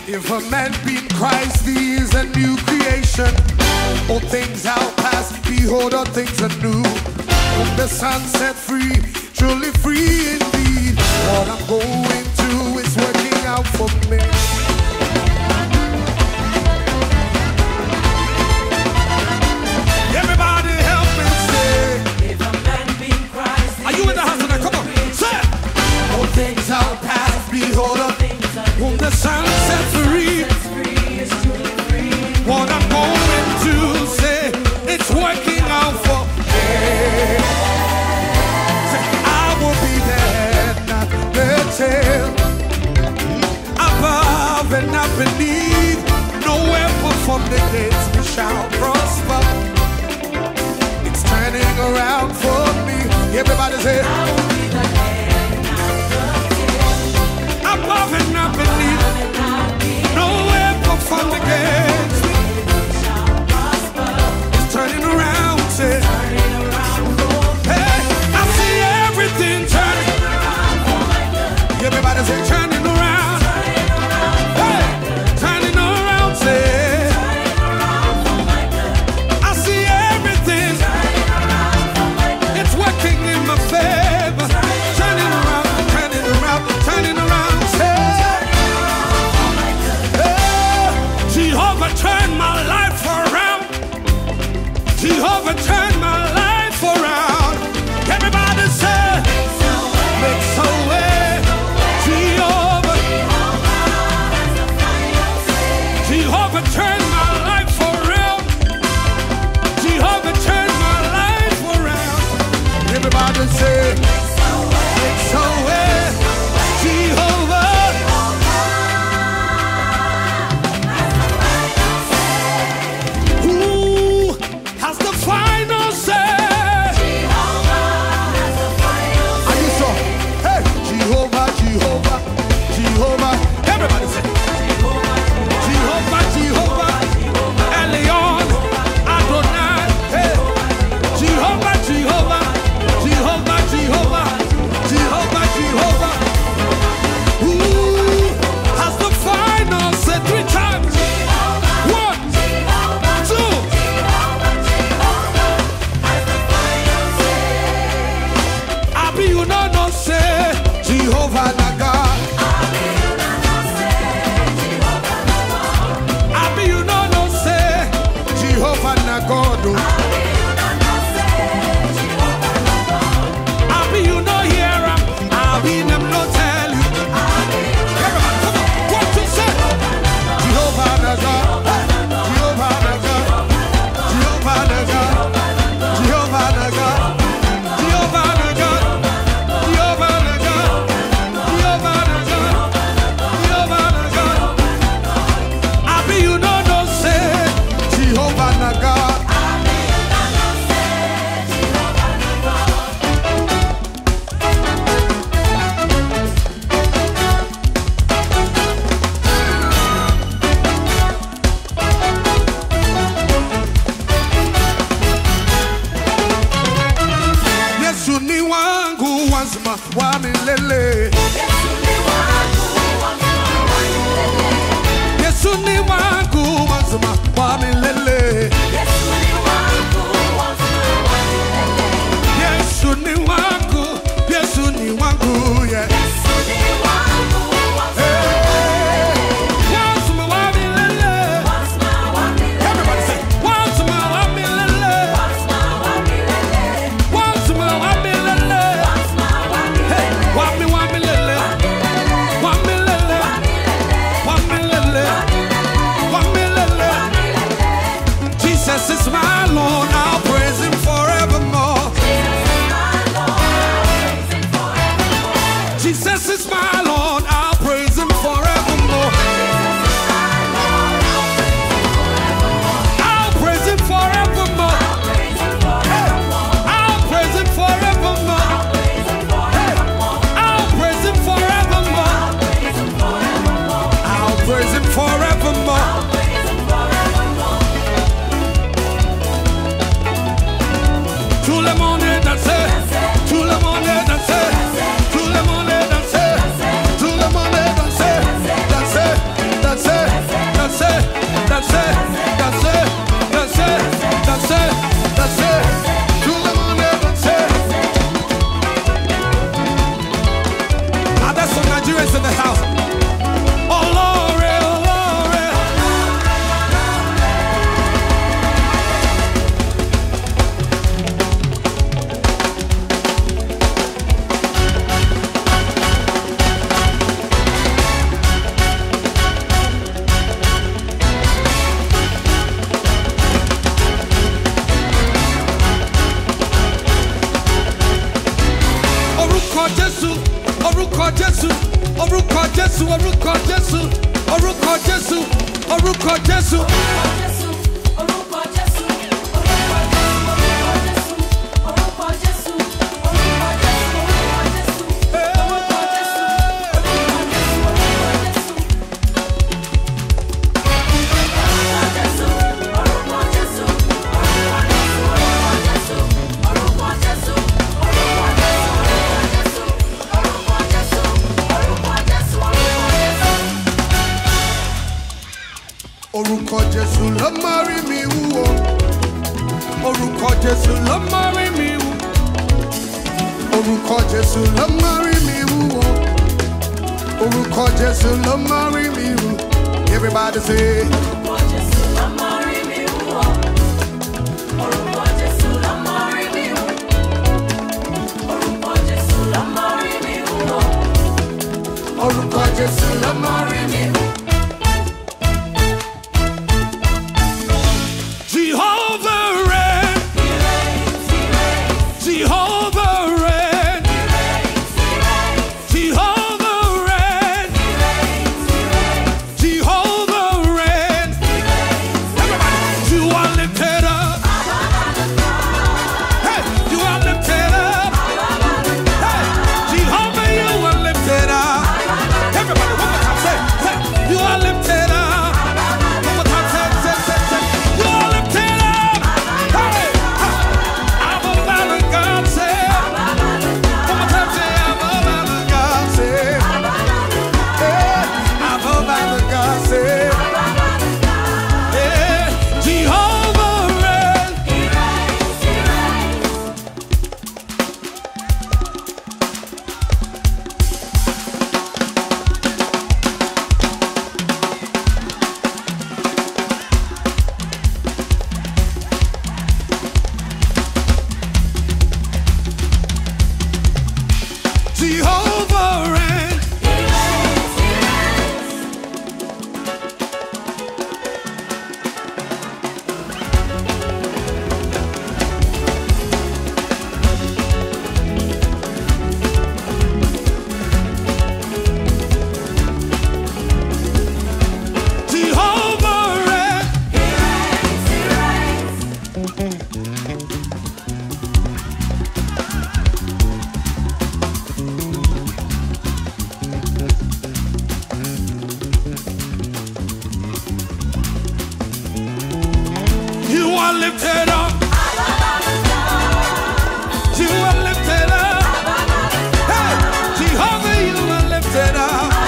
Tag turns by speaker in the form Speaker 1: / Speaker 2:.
Speaker 1: If a man be in Christ, he is a new creation. All things are past, behold, all things are new. Whom the Son set free, truly free indeed. What I'm going through is working out for me. Everybody help me say,
Speaker 2: if a man be in Christ,
Speaker 1: are you in the house tonight? Come on, say, all things are past, behold, all things are new. Whom the Son set free, what I'm going to say, it's working out for me. Say, I will be there, not the tail, above and not beneath. No weapon from the gates we shall prosper. It's turning around for me. Everybody say,
Speaker 2: I will be the head, not the tail.
Speaker 1: above and not beneath. No weapon from the gates. It's turning around, say. Hey, I see everything turning. Everybody say turning around. Hey, turning around, say. I see everything. It's working in my favor. Turning around, turning around, turning around, say. Jehovah turned my life around. Jehovah turned my life around. Everybody say, make a way. Jehovah, Jehovah turned my life around. Jehovah turned my life around. Everybody say, make a way. Jehovah. Who has the final say? Are you sure? Hey, Jehovah, Jehovah, Jehovah. Everybody say, Jehovah, Jehovah, Elion, Adonai. Hey, Jehovah, Jehovah, Jehovah, Jehovah, Jehovah, Jehovah. Who has the final say? 3 times. 1, 2. Abi you no say Jehovah na God. Abi you no say Jehovah na God. Abi you no hear him. Abi them no tell you. Everybody, come on, what to say? Jehovah na God. Jehovah na God. Jehovah na God. Jehovah na God. Jehovah na God. Jehovah na God. Jehovah na God. Jehovah na God. Abi you no say Jehovah na God. Yesu ni wangu wazima wa milele. Yesu ni wangu wazima wa milele. Yesu ni wangu, Yesu ni wangu, yeah. Hey, wazima wa milele. Everybody say, wazima wa milele. Wazima wa milele. Hey, wa milele. Wa milele. Wa milele. Wa milele. Jesus is my Lord, I'll praise him forevermore. Jesus is my Lord, I'll praise him forevermore. I'll praise him forevermore. Hey, I'll praise him forevermore. Hey, I'll praise him forevermore. I'll praise him forevermore. Tout le monde est dansé, tout le monde est dansé, tout le monde est dansé, tout le monde est dansé, dansé, dansé. Orúkọ Jésù, orúkọ Jésù, orúkọ Jésù, orúkọ Jésù. Orúkọ Jésù ló máa rí mi wú o. Orúkọ Jésù ló máa rí mi wú. Orúkọ Jésù ló máa rí mi wú o. Orúkọ Jésù ló máa rí mi wú. Everybody say. Orúkọ Jésù ló máa rí mi wú o. Orúkọ Jésù ló máa rí mi wú. Orúkọ Jésù ló máa rí mi wú o. Orúkọ Jésù ló máa rí mi wú. Lifted up. You are lifted up. Hey, Jehovah, you are lifted up.